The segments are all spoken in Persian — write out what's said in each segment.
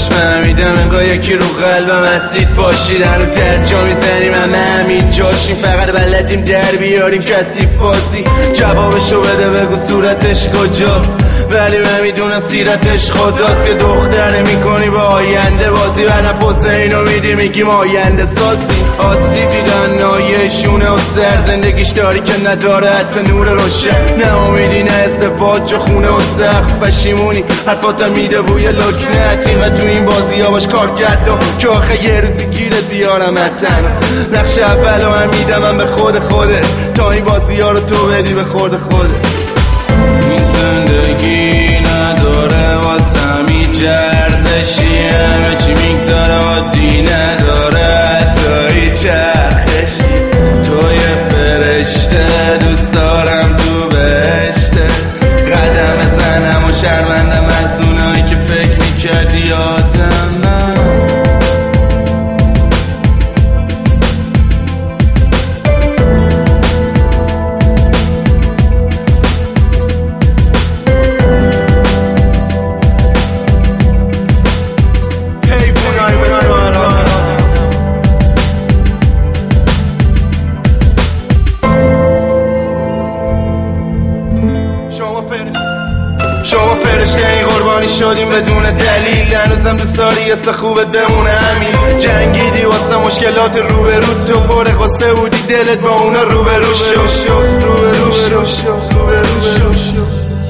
داشت فهمیدم انگاه یکی رو قلبم اسید باشیدن و درجا میزنیم همین جاشیم، فقط بلدیم در بیاریم کسی فازی جوابشو بده بگو صورتش کجاست، ولی من میدونم سیرتش خداست. یه دختره میکنی با آینده بازی و نه پسه اینو میدی میگیم آینده سازی. آسیب دیدن نایشونه و سر زندگیش داری که نداره حتی نور روشن، نه امیدی نه استفاد جو خونه و سخت فشیمونی حرفات میده بوی لکنت و تو این بازی ها باش کار کردم که آخه یه روزی گیرت بیارم تنها. نقش اولو هم میدم من به خودت تا این بازی ها رو تو بدی به خودت. این زندگی نداره واسه هیچ ارزشی، همه چی میگذاره عادی نداره حتی هیچ چرخشی. تو یه فرشته دوست دارم تو بهشته، قدم بزنم و شرمندم از اونایی که فکر میکردی یادمم. شما فرشته این قربانی شدیم بدون دلیل، هنوزم دوست داری یه خوبت بمونه همین. جنگیدی واسه مشکلات روبرو، تو پر قصه بودی دلت با اونا روبرو شو.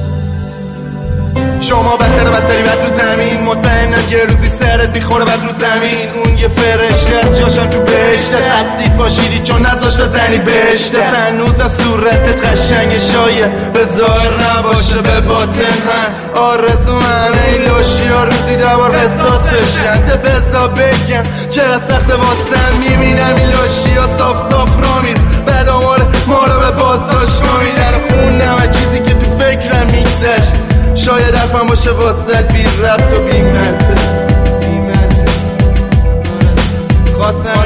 شما بدتری بد رو زمین، مطمئنم یه روزی سرت میخوره بد رو زمین. اون یه فرشته از جاشم تو بهشته، هستید باشیدی چون نذاش بزنی بهشته. هنوزم صورتت قشنگ شایه، به ظاهر نباشه به باطن هست. آرزو همه این لاشی ها روزی دوبار قصاص بشن. ده بزا بگم چقدر سخت واسم، میبینم این لاشی ها صاف را میر، بعد آمار ما رو به بازداشت ما میدن. خوندم هر چیزی که تو فکرم میگذشت، شاید حرفم باشه واسه بی ربط و بی منطق. خواستم